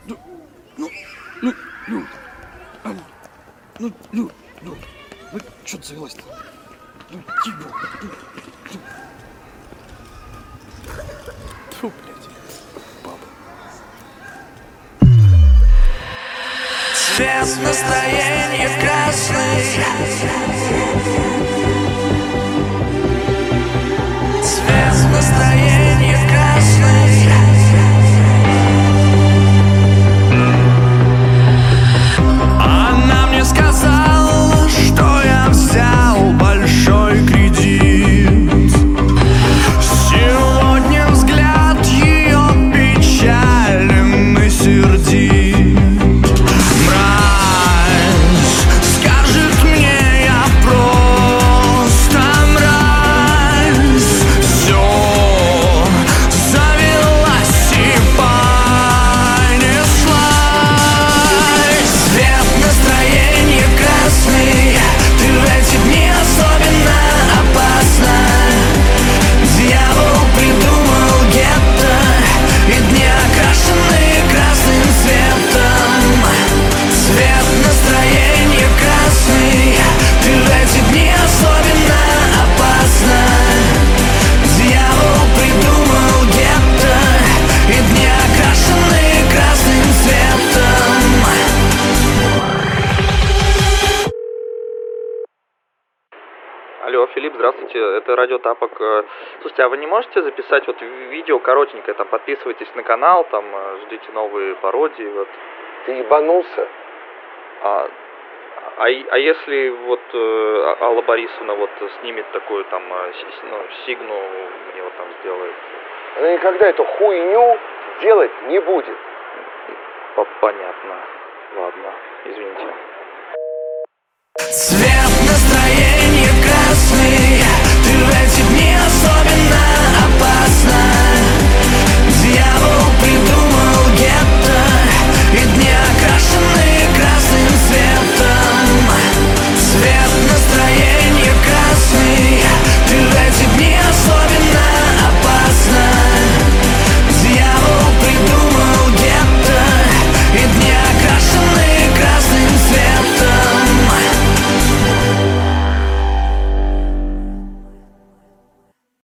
Ну, что ты завелась-то? Ну, тихо. Фу, блядь, баба. Цвет настроения красный, цвет настроения красный. Она мне сказала, что я взял большой кредит. Сегодня взгляд ее печален и сердит. Скажет мне, я просто мразь. Все завелась и понеслась. Цвет настроения красный, ты в эти дни особенно опасна. Дьявол придумал гетто и дни, окрашенные красным цветом. Цвет настроения красный, ты в эти дни особенно опасна. Дьявол придумал гетто и дни, окрашенные красным цветом. Алло, Филипп, здравствуйте, это Радио Тапок. Слушайте, а вы не можете записать вот видео коротенькое, там, подписывайтесь на канал, там, ждите новые пародии, вот. Ты ебанулся? А если вот Алла Борисовна вот снимет такую там, сигну мне вот там сделает? Она никогда эту хуйню делать не будет. Понятно. Ладно, извините. Цвет настроения красный,